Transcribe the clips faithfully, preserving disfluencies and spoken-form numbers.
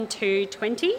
to twenty.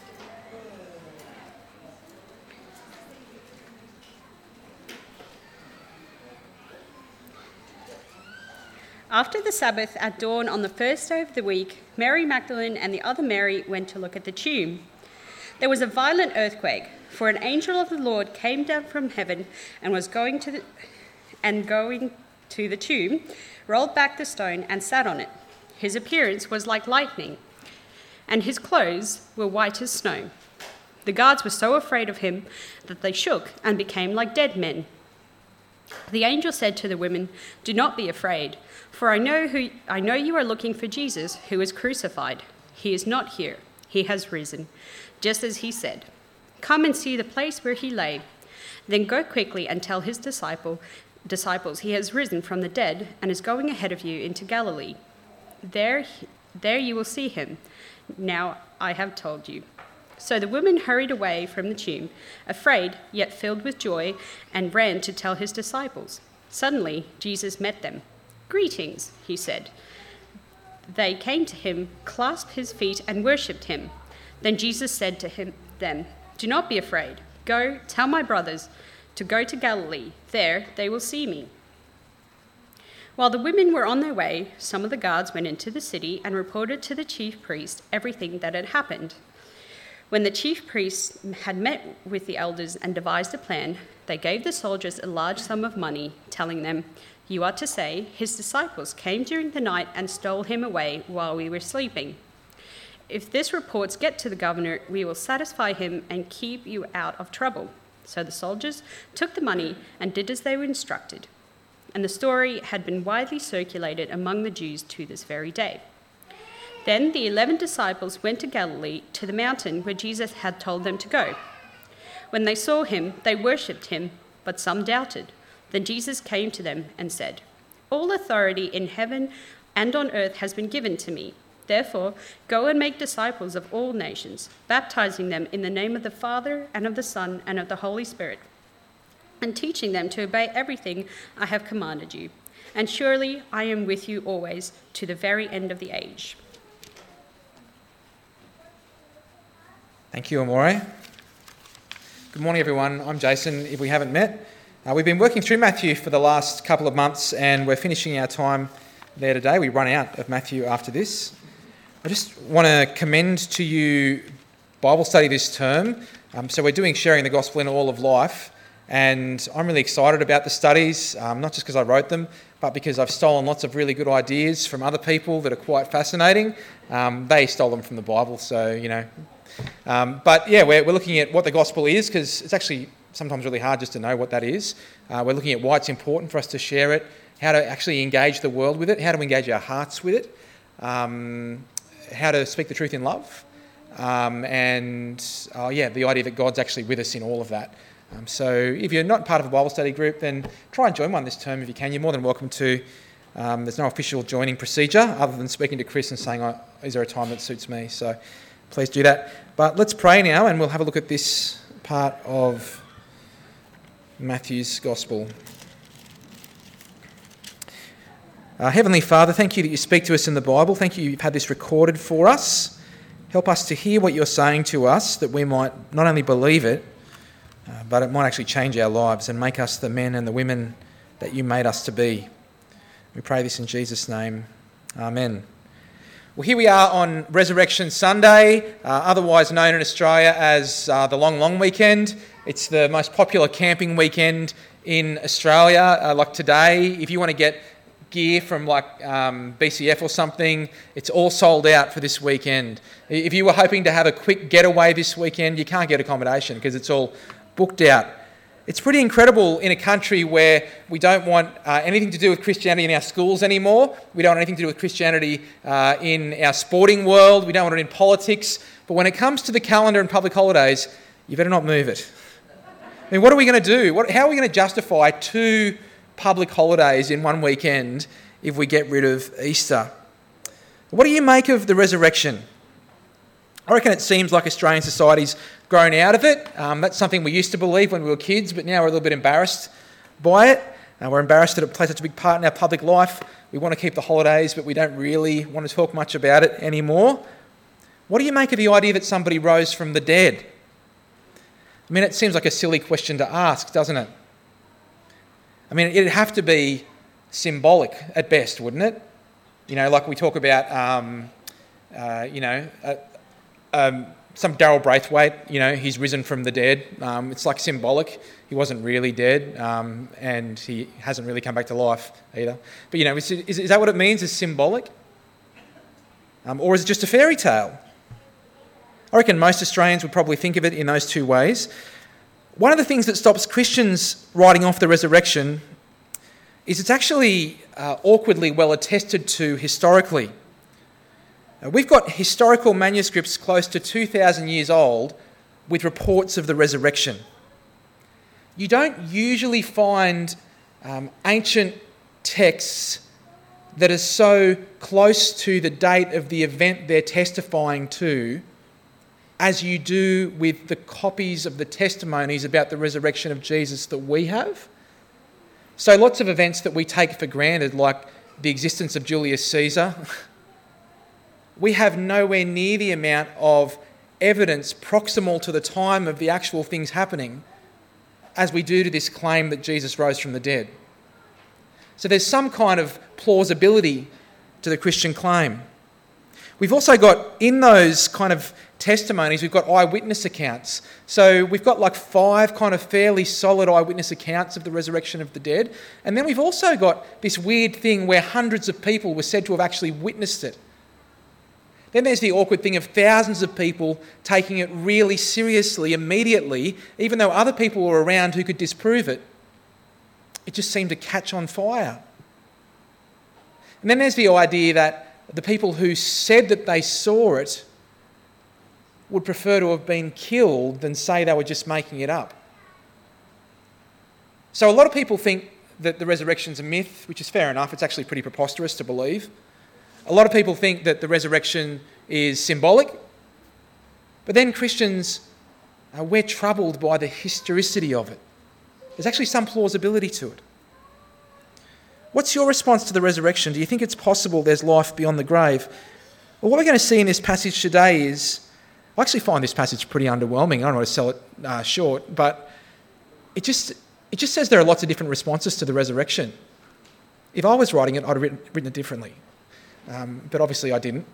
After the Sabbath at dawn on the first day of the week, Mary Magdalene and the other Mary went to look at the tomb. There was a violent earthquake, for an angel of the Lord came down from heaven and was going to the, and going to the tomb, rolled back the stone and sat on it. His appearance was like lightning, and his clothes were white as snow. The guards were so afraid of him that they shook and became like dead men. The angel said to the women, "Do not be afraid, for I know who I know you are looking for Jesus, who was crucified. He is not here. He has risen, just as he said. Come and see the place where he lay. Then go quickly and tell his disciple, disciples he has risen from the dead and is going ahead of you into Galilee. There, there you will see him. Now I have told you." So the women hurried away from the tomb, afraid yet filled with joy, and ran to tell his disciples. Suddenly Jesus met them. "Greetings," he said. They came to him, clasped his feet, and worshipped him. Then Jesus said to him, them, "Do not be afraid. Go, tell my brothers to go to Galilee. There they will see me." While the women were on their way, some of the guards went into the city and reported to the chief priest everything that had happened. When the chief priests had met with the elders and devised a plan, they gave the soldiers a large sum of money, telling them, "You are to say, his disciples came during the night and stole him away while we were sleeping. If this reports get to the governor, we will satisfy him and keep you out of trouble." So the soldiers took the money and did as they were instructed. And the story had been widely circulated among the Jews to this very day. Then the eleven disciples went to Galilee, to the mountain where Jesus had told them to go. When they saw him, they worshipped him, but some doubted. Then Jesus came to them and said, "All authority in heaven and on earth has been given to me. Therefore, go and make disciples of all nations, baptizing them in the name of the Father and of the Son and of the Holy Spirit, and teaching them to obey everything I have commanded you. And surely I am with you always to the very end of the age." Thank you, Amore. Good morning, everyone. I'm Jason, if we haven't met. Uh, we've been working through Matthew for the last couple of months, and we're finishing our time there today. We run out of Matthew after this. I just want to commend to you Bible study this term. Um, so we're doing Sharing the Gospel in All of Life, and I'm really excited about the studies, um, not just because I wrote them, but because I've stolen lots of really good ideas from other people that are quite fascinating. Um, they stole them from the Bible, so, you know. Um, but yeah, we're, we're looking at what the gospel is, because it's actually sometimes really hard just to know what that is. Uh, we're looking at why it's important for us to share it, how to actually engage the world with it, how to engage our hearts with it, um, how to speak the truth in love, um, and uh, yeah, the idea that God's actually with us in all of that. Um, so if you're not part of a Bible study group, then try and join one this term if you can. You're more than welcome to. Um, there's no official joining procedure other than speaking to Chris and saying, oh, is there a time that suits me? So please do that. But let's pray now, and we'll have a look at this part of Matthew's Gospel. Uh, Heavenly Father, thank you that you speak to us in the Bible. Thank you you've had this recorded for us. Help us to hear what you're saying to us, that we might not only believe it, uh, but it might actually change our lives and make us the men and the women that you made us to be. We pray this in Jesus' name. Amen. Well, here we are on Resurrection Sunday, uh, otherwise known in Australia as uh, the Long Long Weekend. It's the most popular camping weekend in Australia. Uh, like today, if you want to get gear from like um, B C F or something, it's all sold out for this weekend. If you were hoping to have a quick getaway this weekend, you can't get accommodation because it's all booked out. It's pretty incredible in a country where we don't want uh, anything to do with Christianity in our schools anymore. We don't want anything to do with Christianity uh, in our sporting world. We don't want it in politics. But when it comes to the calendar and public holidays, you better not move it. I mean, what are we going to do? What, how are we going to justify two public holidays in one weekend if we get rid of Easter? What do you make of the resurrection? I reckon it seems like Australian society's grown out of it. Um, that's something we used to believe when we were kids, but now we're a little bit embarrassed by it. Uh, we're embarrassed that it plays such a big part in our public life. We want to keep the holidays, but we don't really want to talk much about it anymore. What do you make of the idea that somebody rose from the dead? I mean, it seems like a silly question to ask, doesn't it? I mean, it'd have to be symbolic at best, wouldn't it? You know, like we talk about, um, uh, you know, uh, um, some Darryl Braithwaite, you know, he's risen from the dead. Um, it's like symbolic. He wasn't really dead, um, and he hasn't really come back to life either. But, you know, is, is, is that what it means, is symbolic? Um, or is it just a fairy tale? I reckon most Australians would probably think of it in those two ways. One of the things that stops Christians writing off the resurrection is it's actually uh, awkwardly well attested to historically. Uh, we've got historical manuscripts close to two thousand years old with reports of the resurrection. You don't usually find um, ancient texts that are so close to the date of the event they're testifying to as you do with the copies of the testimonies about the resurrection of Jesus that we have. So lots of events that we take for granted, like the existence of Julius Caesar, we have nowhere near the amount of evidence proximal to the time of the actual things happening as we do to this claim that Jesus rose from the dead. So there's some kind of plausibility to the Christian claim. We've also got, in those kind of testimonies, we've got eyewitness accounts. So we've got like five kind of fairly solid eyewitness accounts of the resurrection of the dead. And then we've also got this weird thing where hundreds of people were said to have actually witnessed it. Then there's the awkward thing of thousands of people taking it really seriously immediately, even though other people were around who could disprove it. It just seemed to catch on fire. And then there's the idea that the people who said that they saw it would prefer to have been killed than say they were just making it up. So a lot of people think that the resurrection's a myth, which is fair enough. It's actually pretty preposterous to believe. A lot of people think that the resurrection is symbolic. But then Christians, uh, we're troubled by the historicity of it. There's actually some plausibility to it. What's your response to the resurrection? Do you think it's possible there's life beyond the grave? Well, what we're going to see in this passage today is, I actually find this passage pretty underwhelming. I don't want to sell it uh, short, but it just it just says there are lots of different responses to the resurrection. If I was writing it, I'd have written, written it differently. Um, but obviously I didn't.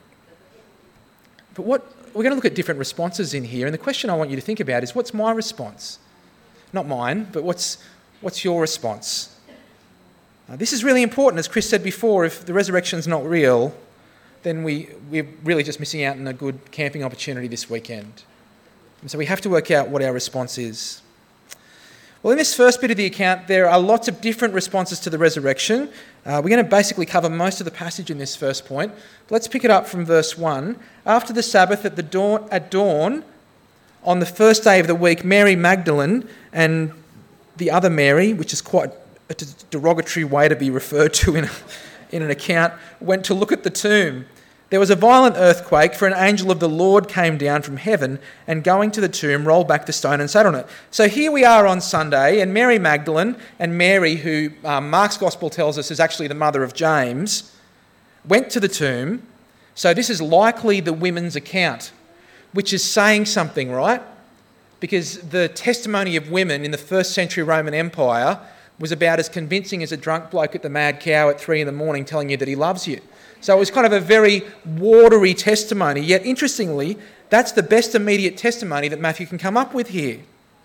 But what we're going to look at different responses in here, and the question I want you to think about is, what's my response? Not mine, but what's what's your response? Uh, this is really important. As Chris said before, if the resurrection's not real, then we, we're really just missing out on a good camping opportunity this weekend. And so we have to work out what our response is. Well, in this first bit of the account, there are lots of different responses to the resurrection. Uh, we're going to basically cover most of the passage in this first point. Let's pick it up from verse one. After the Sabbath, at, the dawn, at dawn, on the first day of the week, Mary Magdalene and the other Mary, which is quite a derogatory way to be referred to in, a, in an account, went to look at the tomb. There was a violent earthquake, for an angel of the Lord came down from heaven and, going to the tomb, rolled back the stone and sat on it. So here we are on Sunday, and Mary Magdalene and Mary, who um, Mark's Gospel tells us is actually the mother of James, went to the tomb. So this is likely the women's account, which is saying something, right? Because the testimony of women in the first century Roman Empire was about as convincing as a drunk bloke at the Mad Cow at three in the morning telling you that he loves you. So it was kind of a very watery testimony, yet interestingly, that's the best immediate testimony that Matthew can come up with here.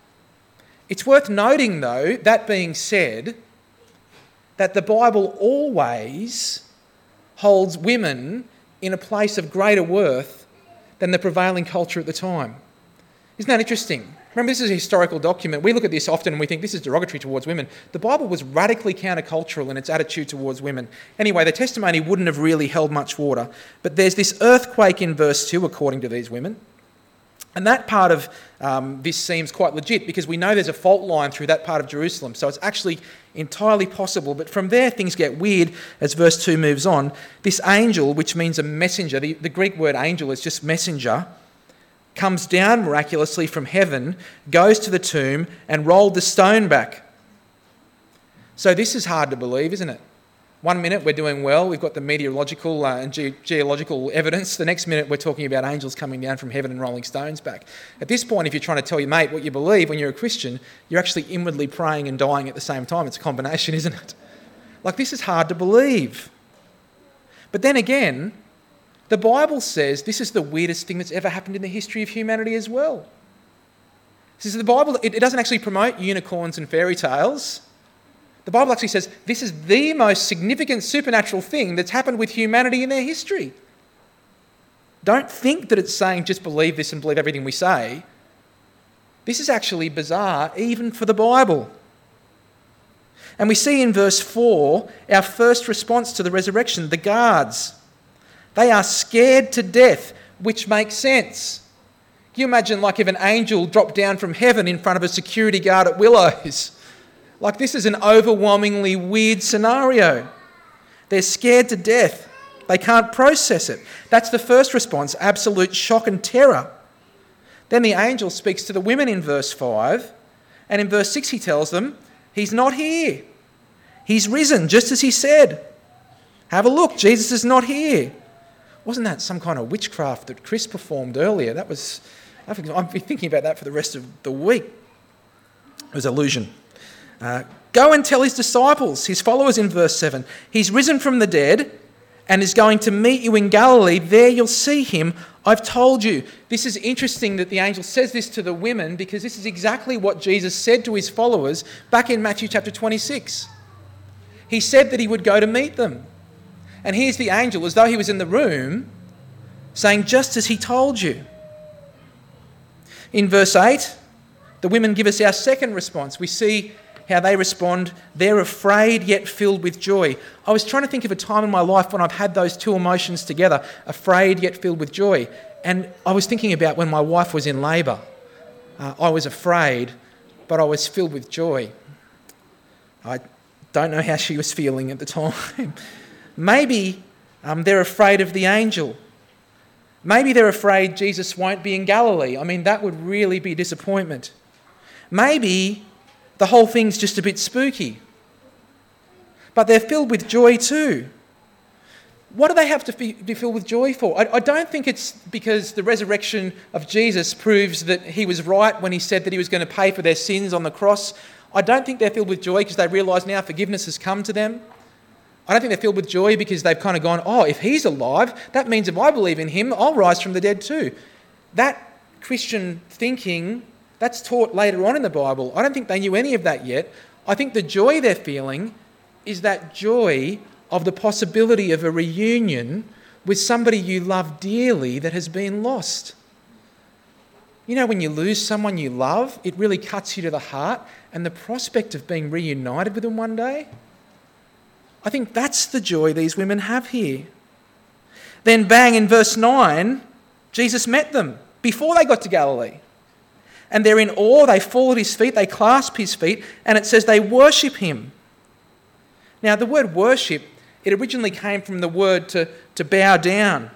It's worth noting, though, that being said, that the Bible always holds women in a place of greater worth than the prevailing culture at the time. Isn't that interesting? Remember, this is a historical document. We look at this often and we think this is derogatory towards women. The Bible was radically countercultural in its attitude towards women. Anyway, the testimony wouldn't have really held much water. But there's this earthquake in verse two, according to these women. And that part of um, this seems quite legit because we know there's a fault line through that part of Jerusalem. So it's actually entirely possible. But from there, things get weird as verse two moves on. This angel, which means a messenger, the, the Greek word angel is just messenger, comes down miraculously from heaven, goes to the tomb and rolled the stone back. So this is hard to believe, isn't it? One minute we're doing well, we've got the meteorological uh, and ge- geological evidence. The next minute we're talking about angels coming down from heaven and rolling stones back. At this point, if you're trying to tell your mate what you believe when you're a Christian, you're actually inwardly praying and dying at the same time. It's a combination, isn't it? Like, this is hard to believe. But then again, the Bible says this is the weirdest thing that's ever happened in the history of humanity as well. This is the Bible, it, it doesn't actually promote unicorns and fairy tales. The Bible actually says this is the most significant supernatural thing that's happened with humanity in their history. Don't think that it's saying just believe this and believe everything we say. This is actually bizarre even for the Bible. And we see in verse four our first response to the resurrection, the guards. They are scared to death, which makes sense. Can you imagine like if an angel dropped down from heaven in front of a security guard at Willows? Like, this is an overwhelmingly weird scenario. They're scared to death. They can't process it. That's the first response, absolute shock and terror. Then the angel speaks to the women in verse five, and in verse six he tells them, he's not here. He's risen, just as he said. Have a look, Jesus is not here. Wasn't that some kind of witchcraft that Chris performed earlier? That was, I've been thinking about that for the rest of the week. It was illusion. Uh, go and tell his disciples, his followers in verse seven, he's risen from the dead and is going to meet you in Galilee. There you'll see him. I've told you. This is interesting that the angel says this to the women because this is exactly what Jesus said to his followers back in Matthew chapter twenty-six. He said that he would go to meet them. And here's the angel, as though he was in the room, saying, just as he told you. In verse eight, the women give us our second response. We see how they respond. They're afraid yet filled with joy. I was trying to think of a time in my life when I've had those two emotions together, afraid yet filled with joy. And I was thinking about when my wife was in labour. Uh, I was afraid, but I was filled with joy. I don't know how she was feeling at the time. Maybe um, they're afraid of the angel. Maybe they're afraid Jesus won't be in Galilee. I mean, that would really be a disappointment. Maybe the whole thing's just a bit spooky. But they're filled with joy too. What do they have to be filled with joy for? I, I don't think it's because the resurrection of Jesus proves that he was right when he said that he was going to pay for their sins on the cross. I don't think they're filled with joy because they realise now forgiveness has come to them. I don't think they're filled with joy because they've kind of gone, oh, if he's alive, that means if I believe in him, I'll rise from the dead too. That Christian thinking, that's taught later on in the Bible. I don't think they knew any of that yet. I think the joy they're feeling is that joy of the possibility of a reunion with somebody you love dearly that has been lost. You know, when you lose someone you love, it really cuts you to the heart, and the prospect of being reunited with them one day, I think that's the joy these women have here. Then bang, in verse nine, Jesus met them before they got to Galilee. And they're in awe, they fall at his feet, they clasp his feet, and it says they worship him. Now, the word worship, it originally came from the word to, to bow down.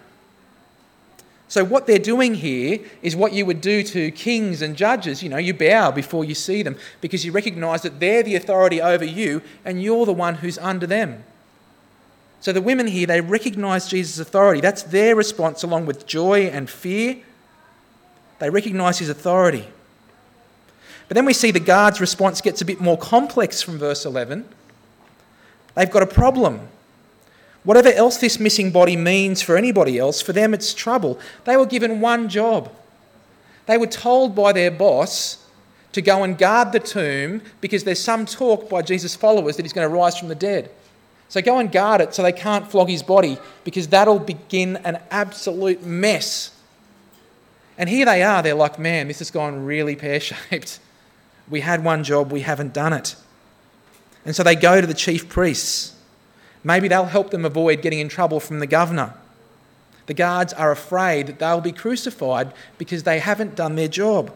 So what they're doing here is what you would do to kings and judges. You know, you bow before you see them because you recognise that they're the authority over you and you're the one who's under them. So the women here, they recognise Jesus' authority. That's their response along with joy and fear. They recognise his authority. But then we see the guards' response gets a bit more complex from verse eleven. They've got a problem. Whatever else this missing body means for anybody else, for them it's trouble. They were given one job. They were told by their boss to go and guard the tomb because there's some talk by Jesus' followers that he's going to rise from the dead. So go and guard it so they can't flog his body because that'll begin an absolute mess. And here they are, they're like, man, this has gone really pear-shaped. We had one job, we haven't done it. And so they go to the chief priests. Maybe they'll help them avoid getting in trouble from the governor. The guards are afraid that they'll be crucified because they haven't done their job.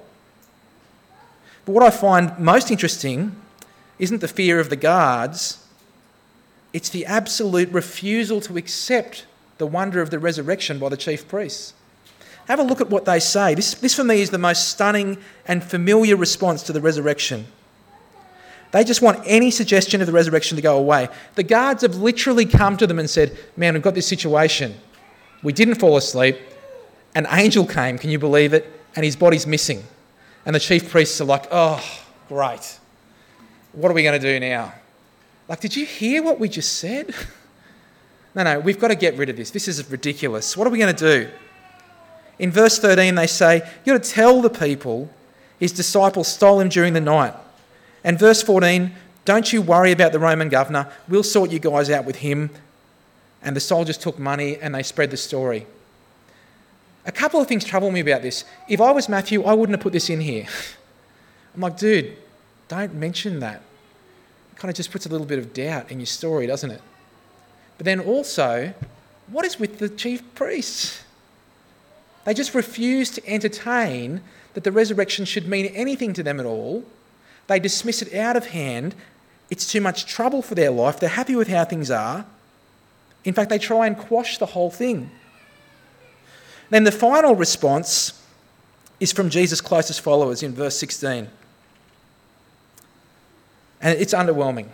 But what I find most interesting isn't the fear of the guards, it's the absolute refusal to accept the wonder of the resurrection by the chief priests. Have a look at what they say. This, this for me is the most stunning and familiar response to the resurrection. They just want any suggestion of the resurrection to go away. The guards have literally come to them and said, man, we've got this situation. We didn't fall asleep. An angel came, can you believe it? And his body's missing. And the chief priests are like, oh, great. What are we going to do now? Like, did you hear what we just said? No, no, we've got to get rid of this. This is ridiculous. What are we going to do? In verse thirteen, they say, you've got to tell the people his disciples stole him during the night. And verse fourteen, don't you worry about the Roman governor. We'll sort you guys out with him. And the soldiers took money and they spread the story. A couple of things trouble me about this. If I was Matthew, I wouldn't have put this in here. I'm like, dude, don't mention that. It kind of just puts a little bit of doubt in your story, doesn't it? But then also, what is with the chief priests? They just refuse to entertain that the resurrection should mean anything to them at all. They dismiss it out of hand. It's too much trouble for their life. They're happy with how things are. In fact, they try and quash the whole thing. Then the final response is from Jesus' closest followers in verse sixteen. And it's underwhelming.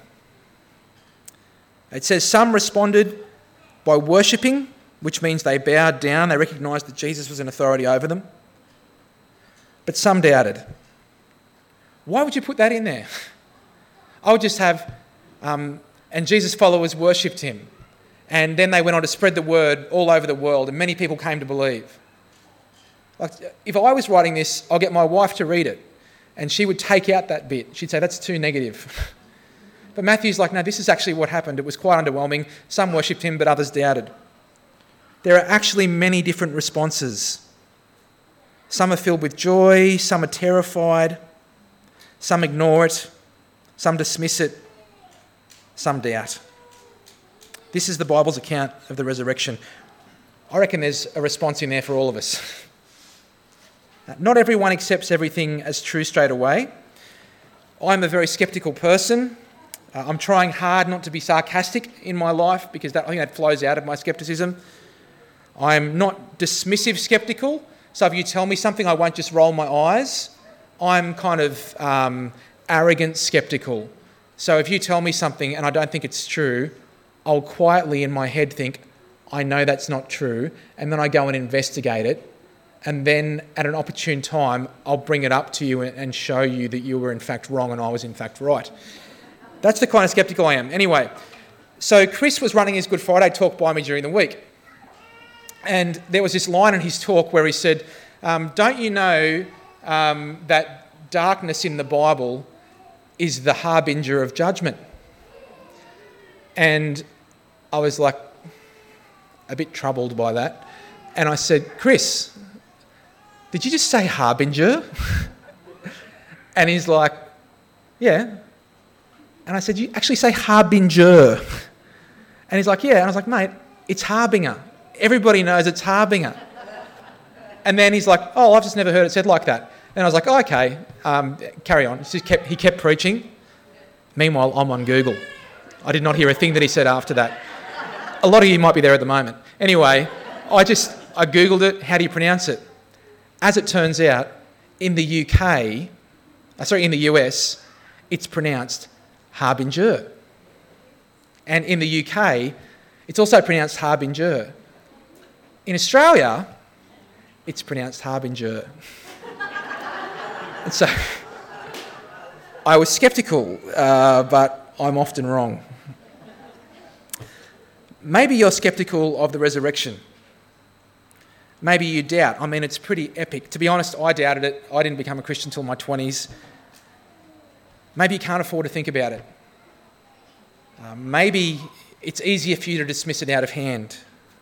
It says, some responded by worshipping, which means they bowed down. They recognised that Jesus was an authority over them. But some doubted. Why would you put that in there? I would just have, um, and Jesus' followers worshipped him. And then they went on to spread the word all over the world, and many people came to believe. Like, if I was writing this, I'll get my wife to read it, and she would take out that bit. She'd say, that's too negative. But Matthew's like, no, this is actually what happened. It was quite underwhelming. Some worshipped him, but others doubted. There are actually many different responses. Some are filled with joy, some are terrified, some ignore it, some dismiss it, some doubt. This is the Bible's account of the resurrection. I reckon there's a response in there for all of us. Not everyone accepts everything as true straight away. I'm a very sceptical person. Uh, I'm trying hard not to be sarcastic in my life because that, I think that flows out of my scepticism. I'm not dismissive sceptical, so if you tell me something, I won't just roll my eyes. I'm kind of um, arrogant sceptical. So if you tell me something and I don't think it's true, I'll quietly in my head think, I know that's not true, and then I go and investigate it, and then at an opportune time, I'll bring it up to you and show you that you were in fact wrong and I was in fact right. That's the kind of sceptical I am. Anyway, so Chris was running his Good Friday talk by me during the week, and there was this line in his talk where he said, um, don't you know um, that darkness in the Bible is the harbinger of judgment? And I was like a bit troubled by that. And I said, Chris, did you just say harbinger? And he's like, yeah. And I said, you actually say harbinger? And he's like, yeah. And I was like, mate, it's harbinger. Everybody knows it's harbinger. And then he's like, oh, I've just never heard it said like that. And I was like, oh, okay, um, carry on. He kept, he kept preaching. Meanwhile, I'm on Google. I did not hear a thing that he said after that. A lot of you might be there at the moment. Anyway, I just, I Googled it. How do you pronounce it? As it turns out, in the U K, uh, sorry, in the U S, it's pronounced harbinger. And in the U K, it's also pronounced harbinger. In Australia, it's pronounced harbinger. And so, I was sceptical, uh, but I'm often wrong. Maybe you're sceptical of the resurrection. Maybe you doubt. I mean, it's pretty epic. To be honest, I doubted it. I didn't become a Christian until my twenties. Maybe you can't afford to think about it. Uh, maybe it's easier for you to dismiss it out of hand.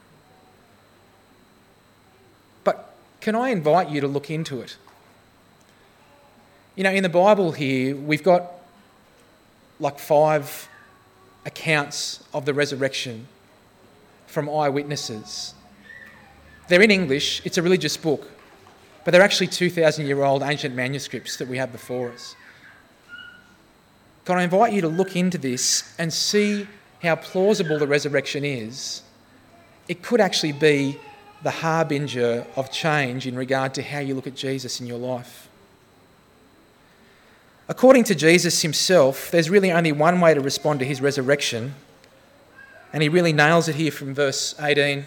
But can I invite you to look into it? You know, in the Bible here, we've got like five accounts of the resurrection from eyewitnesses. They're in English, it's a religious book, but they're actually two thousand year old ancient manuscripts that we have before us. Can I invite you to look into this and see how plausible the resurrection is? It could actually be the harbinger of change in regard to how you look at Jesus in your life. According to Jesus himself, there's really only one way to respond to his resurrection, and he really nails it here from verse eighteen.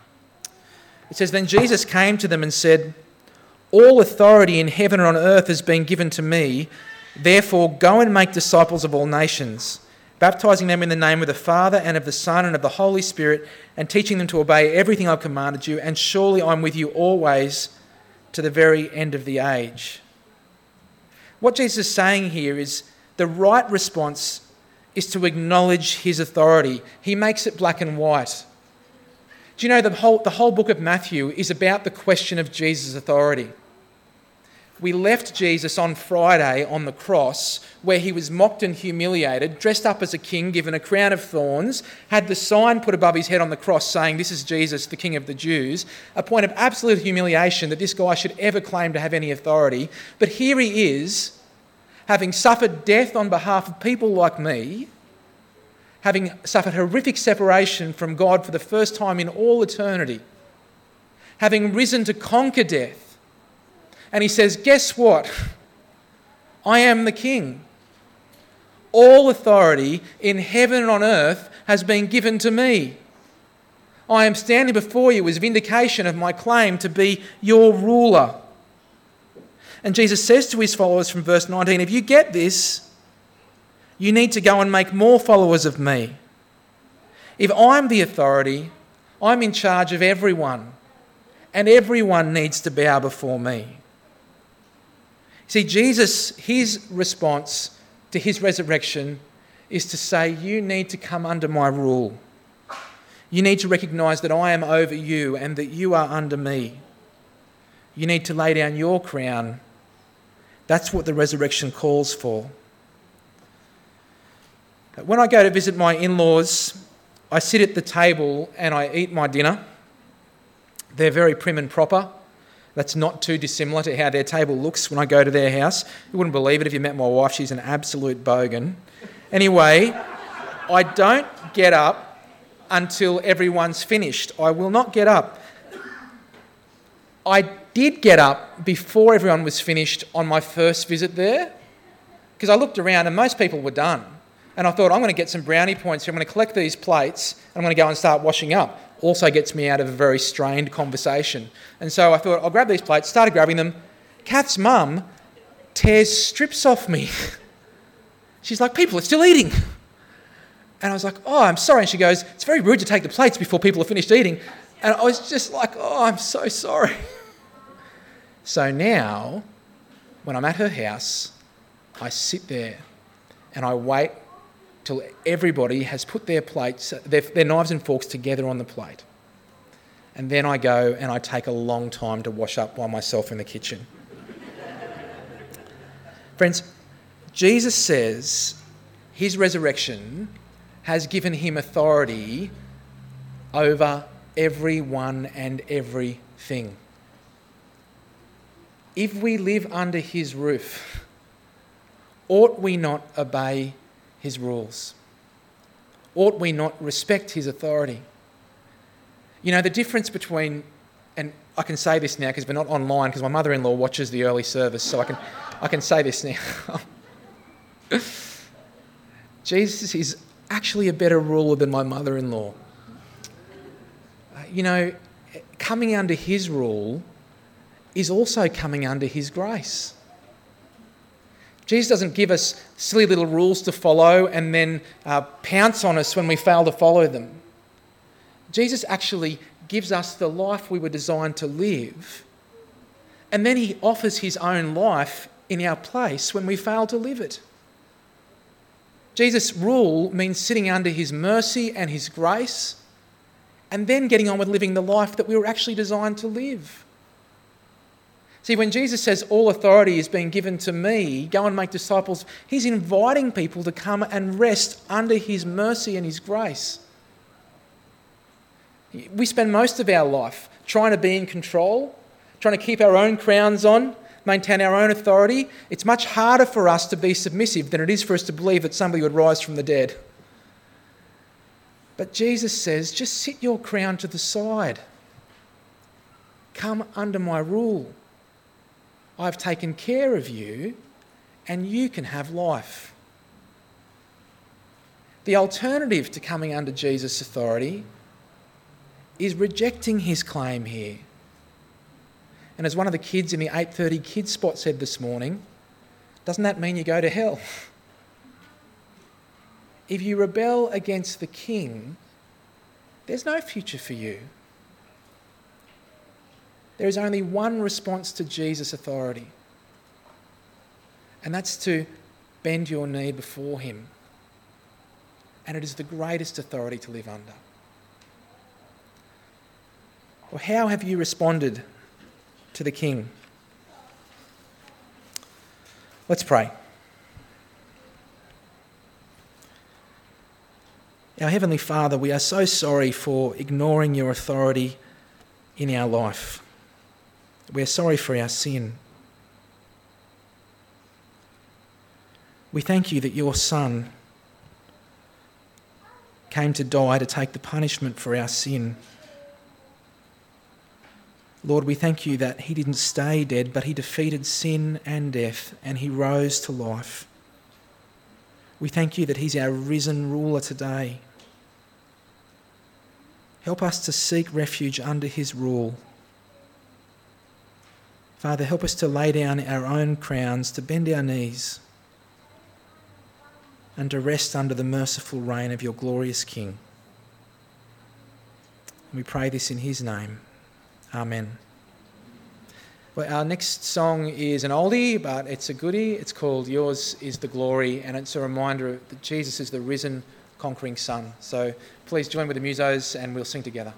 It says, "Then Jesus came to them and said, 'All authority in heaven and on earth has been given to me. Therefore, go and make disciples of all nations, baptizing them in the name of the Father and of the Son and of the Holy Spirit, and teaching them to obey everything I've commanded you. And surely I'm with you always to the very end of the age.'" What Jesus is saying here is the right response is to acknowledge his authority. He makes it black and white. Do you know the whole, the whole book of Matthew is about the question of Jesus' authority? We left Jesus on Friday on the cross where he was mocked and humiliated, dressed up as a king, given a crown of thorns, had the sign put above his head on the cross saying, "This is Jesus, the King of the Jews," a point of absolute humiliation that this guy should ever claim to have any authority. But here he is, having suffered death on behalf of people like me, having suffered horrific separation from God for the first time in all eternity, having risen to conquer death. And he says, guess what? I am the King. All authority in heaven and on earth has been given to me. I am standing before you as vindication of my claim to be your ruler. And Jesus says to his followers from verse nineteen, if you get this, you need to go and make more followers of me. If I'm the authority, I'm in charge of everyone, and everyone needs to bow before me. See, Jesus, his response to his resurrection is to say, you need to come under my rule. You need to recognise that I am over you and that you are under me. You need to lay down your crown. That's what the resurrection calls for. When I go to visit my in-laws, I sit at the table and I eat my dinner. They're very prim and proper. That's not too dissimilar to how their table looks when I go to their house. You wouldn't believe it if you met my wife. She's an absolute bogan. Anyway, I don't get up until everyone's finished. I will not get up. I did get up before everyone was finished on my first visit there, because I looked around and most people were done. And I thought, I'm going to get some brownie points here. I'm going to collect these plates and I'm going to go and start washing up. Also gets me out of a very strained conversation. And so I thought, I'll grab these plates, started grabbing them. Kath's mum tears strips off me. She's like, people are still eating. And I was like, oh, I'm sorry. And she goes, it's very rude to take the plates before people are finished eating. And I was just like, oh, I'm so sorry. So now, when I'm at her house, I sit there and I wait till everybody has put their plates, their, their knives and forks together on the plate. And then I go and I take a long time to wash up by myself in the kitchen. Friends, Jesus says his resurrection has given him authority over everyone and everything. If we live under his roof, ought we not obey his rules? Ought we not respect his authority? You know, the difference between, and I can say this now because we're not online, because my mother-in-law watches the early service, so I can I can say this now. Jesus is actually a better ruler than my mother-in-law. Uh, you know, coming under his rule is also coming under his grace. Jesus doesn't give us silly little rules to follow and then uh, pounce on us when we fail to follow them. Jesus actually gives us the life we were designed to live, and then he offers his own life in our place when we fail to live it. Jesus' rule means sitting under his mercy and his grace and then getting on with living the life that we were actually designed to live. See, when Jesus says all authority is being given to me, go and make disciples, he's inviting people to come and rest under his mercy and his grace. We spend most of our life trying to be in control, trying to keep our own crowns on, maintain our own authority. It's much harder for us to be submissive than it is for us to believe that somebody would rise from the dead. But Jesus says, just sit your crown to the side. Come under my rule. I've taken care of you, and you can have life. The alternative to coming under Jesus' authority is rejecting his claim here. And as one of the kids in the eight thirty kids spot said this morning, doesn't that mean you go to hell? If you rebel against the king, there's no future for you. There is only one response to Jesus' authority, and that's to bend your knee before him. And it is the greatest authority to live under. Well, how have you responded to the king? Let's pray. Our Heavenly Father, we are so sorry for ignoring your authority in our life. We are sorry for our sin. We thank you that your Son came to die to take the punishment for our sin. Lord, we thank you that he didn't stay dead, but he defeated sin and death, and he rose to life. We thank you that he's our risen ruler today. Help us to seek refuge under his rule. Father, help us to lay down our own crowns, to bend our knees, and to rest under the merciful reign of your glorious King. We pray this in his name. Amen. Well, our next song is an oldie, but it's a goodie. It's called Yours is the Glory, and it's a reminder that Jesus is the risen, conquering Son. So please join with the musos and we'll sing together.